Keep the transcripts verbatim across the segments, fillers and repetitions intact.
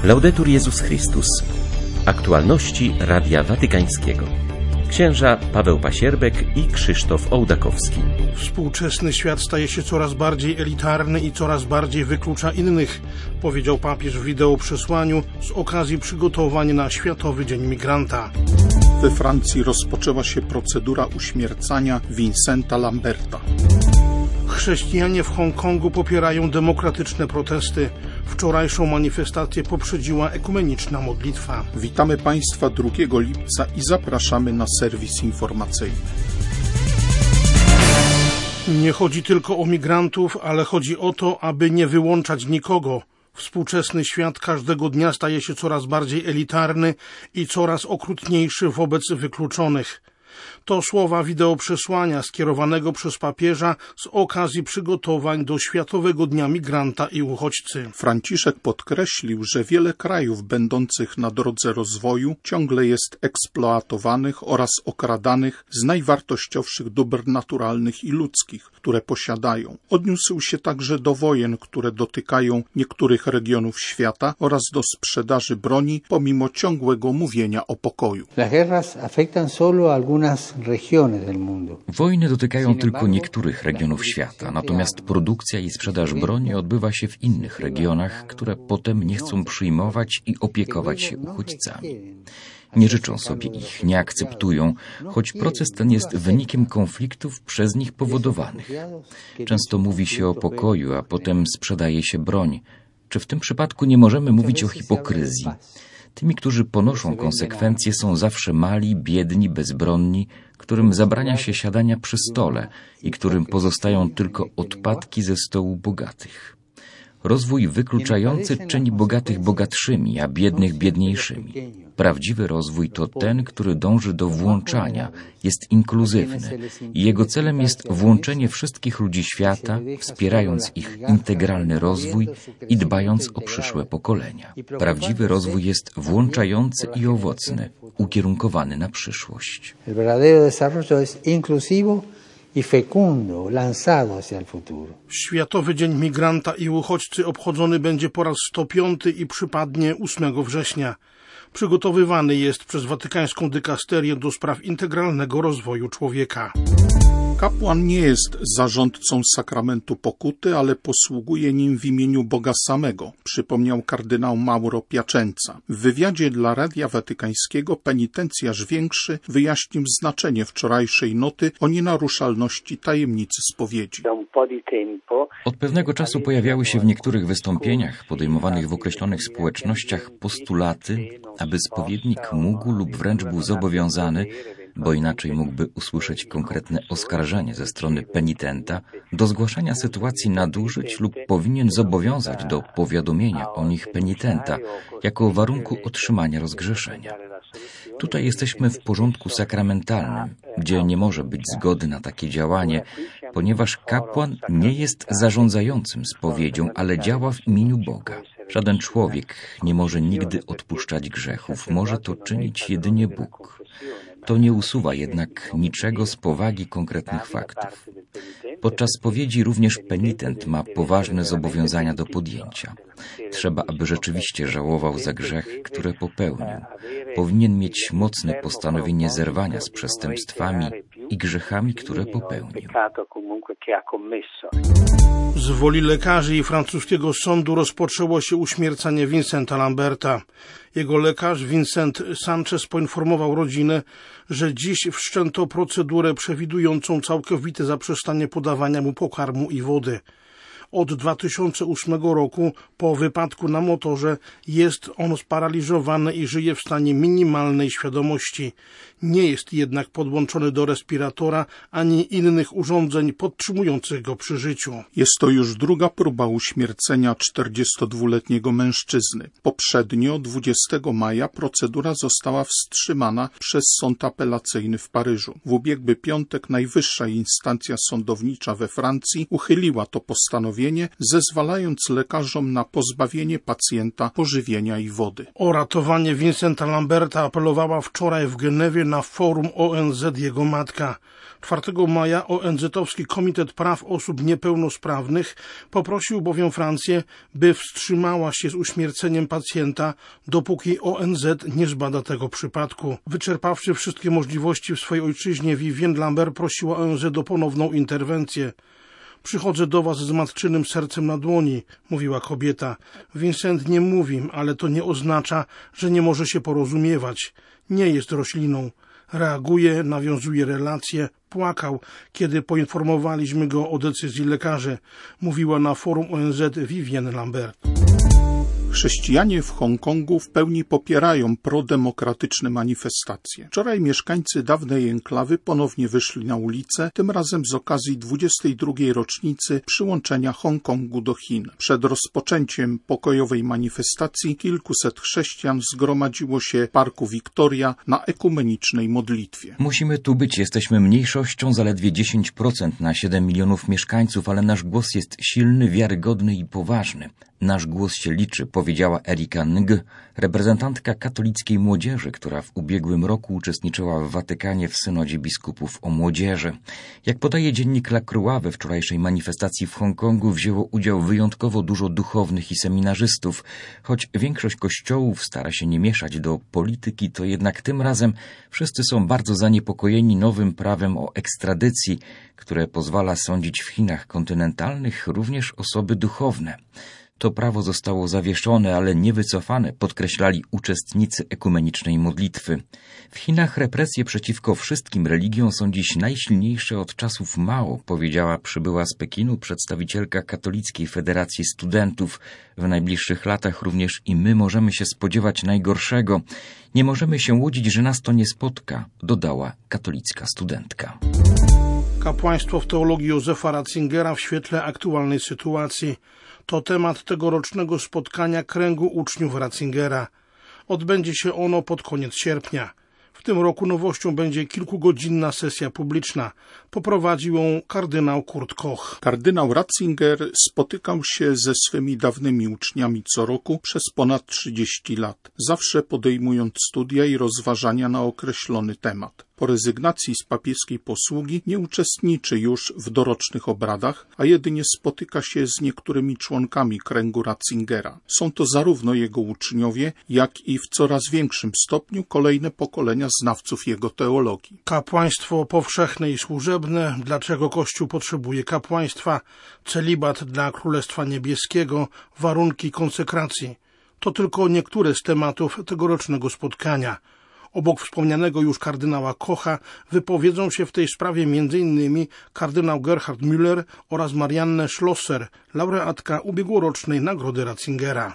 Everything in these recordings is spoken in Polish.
Laudetur Jezus Chrystus. Aktualności Radia Watykańskiego. Księża Paweł Pasierbek i Krzysztof Ołdakowski. Współczesny świat staje się coraz bardziej elitarny i coraz bardziej wyklucza innych, powiedział papież w wideoprzesłaniu z okazji przygotowań na Światowy Dzień Migranta. We Francji rozpoczęła się procedura uśmiercania Vincenta Lamberta. Chrześcijanie w Hongkongu popierają demokratyczne protesty. Wczorajszą manifestację poprzedziła ekumeniczna modlitwa. Witamy Państwa drugiego lipca i zapraszamy na serwis informacyjny. Nie chodzi tylko o migrantów, ale chodzi o to, aby nie wyłączać nikogo. Współczesny świat każdego dnia staje się coraz bardziej elitarny i coraz okrutniejszy wobec wykluczonych. To słowa wideoprzesłania skierowanego przez papieża z okazji przygotowań do Światowego Dnia Migranta i Uchodźcy. Franciszek podkreślił, że wiele krajów będących na drodze rozwoju ciągle jest eksploatowanych oraz okradanych z najwartościowszych dóbr naturalnych i ludzkich, które posiadają. Odniósł się także do wojen, które dotykają niektórych regionów świata oraz do sprzedaży broni, pomimo ciągłego mówienia o pokoju. Wojny dotykają tylko niektórych regionów świata, natomiast produkcja i sprzedaż broni odbywa się w innych regionach, które potem nie chcą przyjmować i opiekować się uchodźcami. Nie życzą sobie ich, nie akceptują, choć proces ten jest wynikiem konfliktów przez nich powodowanych. Często mówi się o pokoju, a potem sprzedaje się broń. Czy w tym przypadku nie możemy mówić o hipokryzji? Tymi, którzy ponoszą konsekwencje, są zawsze mali, biedni, bezbronni, którym zabrania się siadania przy stole i którym pozostają tylko odpadki ze stołu bogatych. Rozwój wykluczający czyni bogatych bogatszymi, a biednych biedniejszymi. Prawdziwy rozwój to ten, który dąży do włączania, jest inkluzywny i jego celem jest włączenie wszystkich ludzi świata, wspierając ich integralny rozwój i dbając o przyszłe pokolenia. Prawdziwy rozwój jest włączający i owocny, ukierunkowany na przyszłość. i fecundo, lanzado hacia el futuro. Światowy Dzień Migranta i Uchodźcy obchodzony będzie po raz sto piąty i przypadnie ósmego września. Przygotowywany jest przez Watykańską Dykasterię do spraw integralnego rozwoju człowieka. Kapłan nie jest zarządcą sakramentu pokuty, ale posługuje nim w imieniu Boga samego, przypomniał kardynał Mauro Piacenza. W wywiadzie dla Radia Watykańskiego penitencjarz większy wyjaśnił znaczenie wczorajszej noty o nienaruszalności tajemnicy spowiedzi. Od pewnego czasu pojawiały się w niektórych wystąpieniach podejmowanych w określonych społecznościach postulaty, aby spowiednik mógł lub wręcz był zobowiązany, bo inaczej mógłby usłyszeć konkretne oskarżenie ze strony penitenta, do zgłaszania sytuacji nadużyć lub powinien zobowiązać do powiadomienia o nich penitenta jako warunku otrzymania rozgrzeszenia. Tutaj jesteśmy w porządku sakramentalnym, gdzie nie może być zgody na takie działanie, ponieważ kapłan nie jest zarządzającym spowiedzią, ale działa w imieniu Boga. Żaden człowiek nie może nigdy odpuszczać grzechów, może to czynić jedynie Bóg. To nie usuwa jednak niczego z powagi konkretnych faktów. Podczas spowiedzi również penitent ma poważne zobowiązania do podjęcia. Trzeba, aby rzeczywiście żałował za grzech, który popełnił. Powinien mieć mocne postanowienie zerwania z przestępstwami i grzechami, które popełnił. Z woli lekarzy i francuskiego sądu rozpoczęło się uśmiercanie Vincenta Lamberta. Jego lekarz Vincent Sanchez poinformował rodzinę, że dziś wszczęto procedurę przewidującą całkowite zaprzestanie podawania mu pokarmu i wody. Od dwa tysiące ósmego roku, po wypadku na motorze, jest on sparaliżowany i żyje w stanie minimalnej świadomości. Nie jest jednak podłączony do respiratora ani innych urządzeń podtrzymujących go przy życiu. Jest to już druga próba uśmiercenia czterdziestodwuletniego mężczyzny. Poprzednio, dwudziestego maja, procedura została wstrzymana przez sąd apelacyjny w Paryżu. W ubiegły piątek najwyższa instancja sądownicza we Francji uchyliła to postanowienie krwawienie, zezwalając lekarzom na pozbawienie pacjenta pożywienia i wody. O ratowanie Vincenta Lamberta apelowała wczoraj w Genewie na forum O N Z jego matka. czwartego maja O N Z-owski Komitet Praw Osób Niepełnosprawnych poprosił bowiem Francję, by wstrzymała się z uśmierceniem pacjenta, dopóki O N Z nie zbada tego przypadku. Wyczerpawszy wszystkie możliwości w swojej ojczyźnie, Vivienne Lambert prosiła O N Z o ponowną interwencję. Przychodzę do was z matczynym sercem na dłoni, mówiła kobieta. Vincent nie mówi, ale to nie oznacza, że nie może się porozumiewać. Nie jest rośliną. Reaguje, nawiązuje relacje, płakał, kiedy poinformowaliśmy go o decyzji lekarzy, mówiła na forum O N Z Vivienne Lambert. Chrześcijanie w Hongkongu w pełni popierają prodemokratyczne manifestacje. Wczoraj mieszkańcy dawnej enklawy ponownie wyszli na ulicę, tym razem z okazji dwudziestej drugiej rocznicy przyłączenia Hongkongu do Chin. Przed rozpoczęciem pokojowej manifestacji kilkuset chrześcijan zgromadziło się w Parku Victoria na ekumenicznej modlitwie. Musimy tu być, jesteśmy mniejszością, zaledwie dziesięć procent na siedem milionów mieszkańców, ale nasz głos jest silny, wiarygodny i poważny. Nasz głos się liczy, powiedziała Erika Ng, reprezentantka katolickiej młodzieży, która w ubiegłym roku uczestniczyła w Watykanie w synodzie biskupów o młodzieży. Jak podaje dziennik La Croix, we wczorajszej manifestacji w Hongkongu wzięło udział wyjątkowo dużo duchownych i seminarzystów. Choć większość kościołów stara się nie mieszać do polityki, to jednak tym razem wszyscy są bardzo zaniepokojeni nowym prawem o ekstradycji, które pozwala sądzić w Chinach kontynentalnych również osoby duchowne. To prawo zostało zawieszone, ale nie wycofane, podkreślali uczestnicy ekumenicznej modlitwy. W Chinach represje przeciwko wszystkim religiom są dziś najsilniejsze od czasów Mao, powiedziała przybyła z Pekinu przedstawicielka Katolickiej Federacji Studentów. W najbliższych latach również i my możemy się spodziewać najgorszego. Nie możemy się łudzić, że nas to nie spotka, dodała katolicka studentka. Kapłaństwo w teologii Józefa Ratzingera w świetle aktualnej sytuacji. To temat tegorocznego spotkania kręgu uczniów Ratzingera. Odbędzie się ono pod koniec sierpnia. W tym roku nowością będzie kilkugodzinna sesja publiczna. Poprowadził ją kardynał Kurt Koch. Kardynał Ratzinger spotykał się ze swymi dawnymi uczniami co roku przez ponad trzydzieści lat, zawsze podejmując studia i rozważania na określony temat. Po rezygnacji z papieskiej posługi nie uczestniczy już w dorocznych obradach, a jedynie spotyka się z niektórymi członkami kręgu Ratzingera. Są to zarówno jego uczniowie, jak i w coraz większym stopniu kolejne pokolenia znawców jego teologii. Kapłaństwo powszechne i służebne. Dlaczego Kościół potrzebuje kapłaństwa? Celibat dla Królestwa Niebieskiego. Warunki konsekracji. To tylko niektóre z tematów tegorocznego spotkania. Obok wspomnianego już kardynała Kocha wypowiedzą się w tej sprawie między innymi kardynał Gerhard Müller oraz Marianne Schlosser, laureatka ubiegłorocznej Nagrody Ratzingera.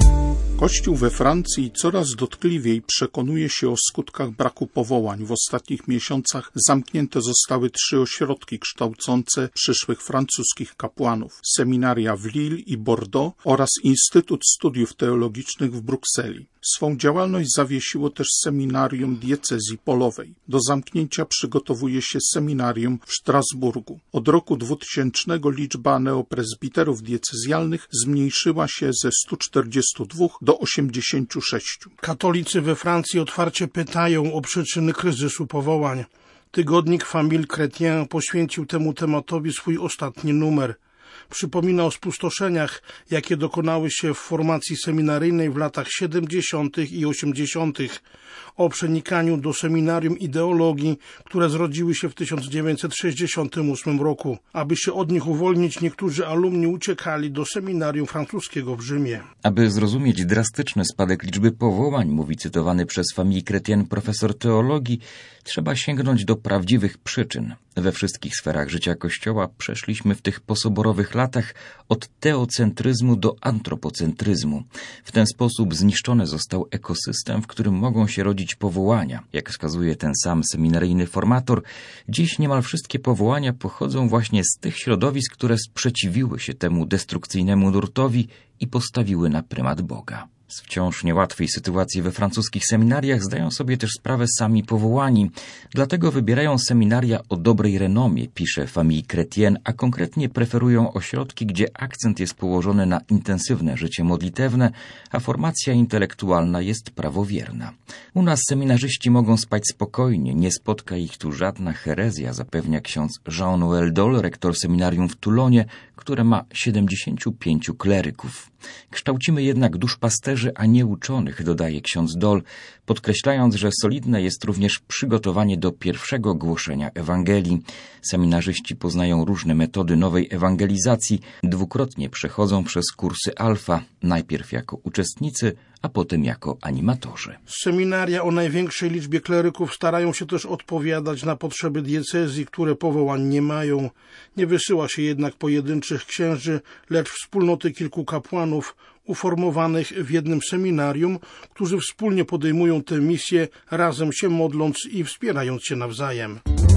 Kościół we Francji coraz dotkliwiej przekonuje się o skutkach braku powołań. W ostatnich miesiącach zamknięte zostały trzy ośrodki kształcące przyszłych francuskich kapłanów. Seminaria w Lille i Bordeaux oraz Instytut Studiów Teologicznych w Brukseli. Swą działalność zawiesiło też seminarium diecezji polowej. Do zamknięcia przygotowuje się seminarium w Strasburgu. Od roku dwutysięcznego liczba neoprezbiterów diecezjalnych zmniejszyła się ze stu czterdziestu dwóch do osiemdziesięciu sześciu. Katolicy we Francji otwarcie pytają o przyczyny kryzysu powołań. Tygodnik Famille Chrétien poświęcił temu tematowi swój ostatni numer. Przypomina o spustoszeniach, jakie dokonały się w formacji seminaryjnej w latach siedemdziesiątych i osiemdziesiątych, o przenikaniu do seminarium ideologii, które zrodziły się w tysiąc dziewięćset sześćdziesiątym ósmym roku. Aby się od nich uwolnić, niektórzy alumni uciekali do seminarium francuskiego w Rzymie. Aby zrozumieć drastyczny spadek liczby powołań, mówi cytowany przez Famille Chrétien profesor teologii, trzeba sięgnąć do prawdziwych przyczyn. We wszystkich sferach życia Kościoła przeszliśmy w tych posoborowych latach od teocentryzmu do antropocentryzmu. W ten sposób zniszczony został ekosystem, w którym mogą się rodzić powołania. Jak wskazuje ten sam seminaryjny formator, dziś niemal wszystkie powołania pochodzą właśnie z tych środowisk, które sprzeciwiły się temu destrukcyjnemu nurtowi i postawiły na prymat Boga. Z wciąż niełatwej sytuacji we francuskich seminariach zdają sobie też sprawę sami powołani. Dlatego wybierają seminaria o dobrej renomie, pisze Famille Chrétienne, a konkretnie preferują ośrodki, gdzie akcent jest położony na intensywne życie modlitewne, a formacja intelektualna jest prawowierna. U nas seminarzyści mogą spać spokojnie, nie spotka ich tu żadna herezja, zapewnia ksiądz Jean-Noël Dol, rektor seminarium w Toulonie, które ma siedemdziesięciu pięciu kleryków. Kształcimy jednak duszpasterzy, a nie uczonych, dodaje ksiądz Dol, podkreślając, że solidne jest również przygotowanie do pierwszego głoszenia Ewangelii. Seminarzyści poznają różne metody nowej ewangelizacji, dwukrotnie przechodzą przez kursy alfa, najpierw jako uczestnicy, a potem jako animatorzy. Seminaria o największej liczbie kleryków starają się też odpowiadać na potrzeby diecezji, które powołań nie mają. Nie wysyła się jednak pojedynczych księży, lecz wspólnoty kilku kapłanów uformowanych w jednym seminarium, którzy wspólnie podejmują tę misję, razem się modląc i wspierając się nawzajem.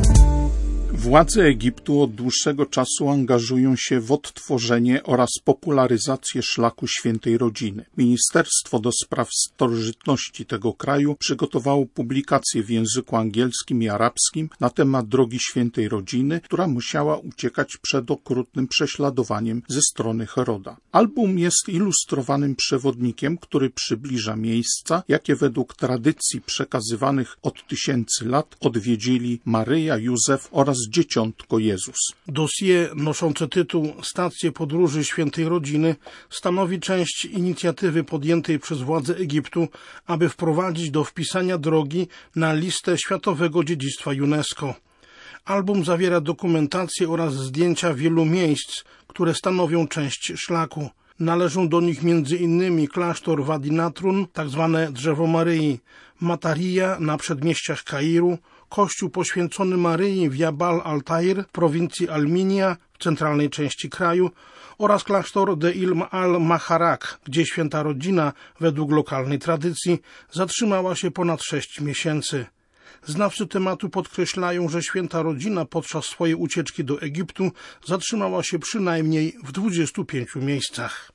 Władze Egiptu od dłuższego czasu angażują się w odtworzenie oraz popularyzację szlaku świętej rodziny. Ministerstwo do spraw starożytności tego kraju przygotowało publikację w języku angielskim i arabskim na temat drogi świętej rodziny, która musiała uciekać przed okrutnym prześladowaniem ze strony Heroda. Album jest ilustrowanym przewodnikiem, który przybliża miejsca, jakie według tradycji przekazywanych od tysięcy lat odwiedzili Maryja, Józef oraz Dzieciątko Jezus. Dossier noszące tytuł Stacje podróży świętej rodziny stanowi część inicjatywy podjętej przez władze Egiptu, aby wprowadzić do wpisania drogi na listę Światowego Dziedzictwa UNESCO. Album zawiera dokumentację oraz zdjęcia wielu miejsc, które stanowią część szlaku. Należą do nich między innymi klasztor Wadi Natrun, tzw. Drzewo Maryi, Mataria na przedmieściach Kairu, kościół poświęcony Maryi w Jabal al-Tair w prowincji Al-Minia w centralnej części kraju oraz klasztor de Ilm al-Maharak, gdzie święta rodzina, według lokalnej tradycji, zatrzymała się ponad sześć miesięcy. Znawcy tematu podkreślają, że święta rodzina podczas swojej ucieczki do Egiptu zatrzymała się przynajmniej w dwudziestu pięciu miejscach.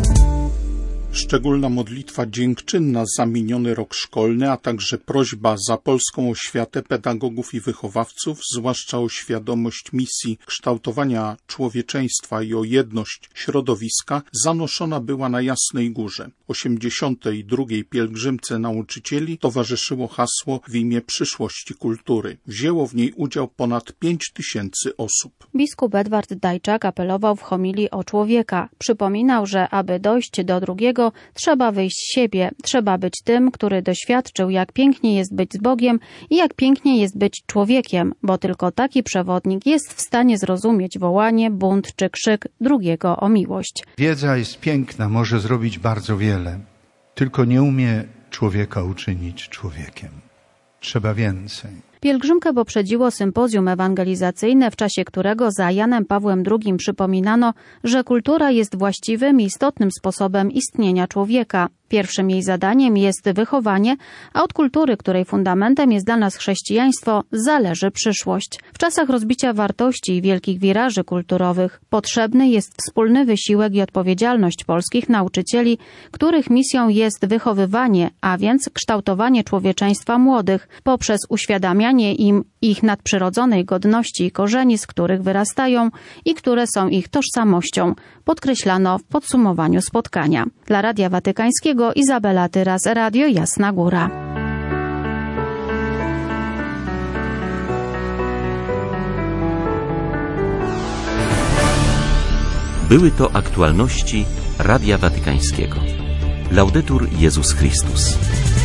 Szczególna modlitwa dziękczynna za miniony rok szkolny, a także prośba za polską oświatę pedagogów i wychowawców, zwłaszcza o świadomość misji kształtowania człowieczeństwa i o jedność środowiska, zanoszona była na Jasnej Górze. osiemdziesiątej drugiej pielgrzymce nauczycieli towarzyszyło hasło w imię przyszłości kultury. Wzięło w niej udział ponad pięć tysięcy osób. Biskup Edward Dajczak apelował w homilii o człowieka. Przypominał, że aby dojść do drugiego, trzeba wyjść z siebie, trzeba być tym, który doświadczył, jak pięknie jest być z Bogiem i jak pięknie jest być człowiekiem, bo tylko taki przewodnik jest w stanie zrozumieć wołanie, bunt czy krzyk drugiego o miłość. Wiedza jest piękna, może zrobić bardzo wiele, tylko nie umie człowieka uczynić człowiekiem. Trzeba więcej. Pielgrzymkę poprzedziło sympozjum ewangelizacyjne, w czasie którego za Janem Pawłem drugim przypominano, że kultura jest właściwym i istotnym sposobem istnienia człowieka. Pierwszym jej zadaniem jest wychowanie, a od kultury, której fundamentem jest dla nas chrześcijaństwo, zależy przyszłość. W czasach rozbicia wartości i wielkich wiraży kulturowych potrzebny jest wspólny wysiłek i odpowiedzialność polskich nauczycieli, których misją jest wychowywanie, a więc kształtowanie człowieczeństwa młodych poprzez uświadamianie im ich nadprzyrodzonej godności i korzeni, z których wyrastają i które są ich tożsamością, podkreślano w podsumowaniu spotkania. Dla Radia Watykańskiego Izabela Tyras, Radio Jasna Góra. Były to aktualności Radia Watykańskiego. Laudetur Jezus Chrystus.